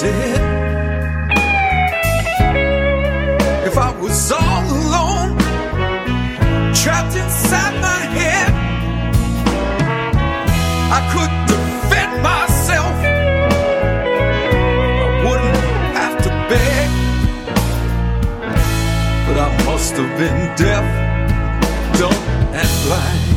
said, if I was all alone, trapped inside my head, I could defend myself. I wouldn't have to beg, but I must have been deaf, dumb, and blind.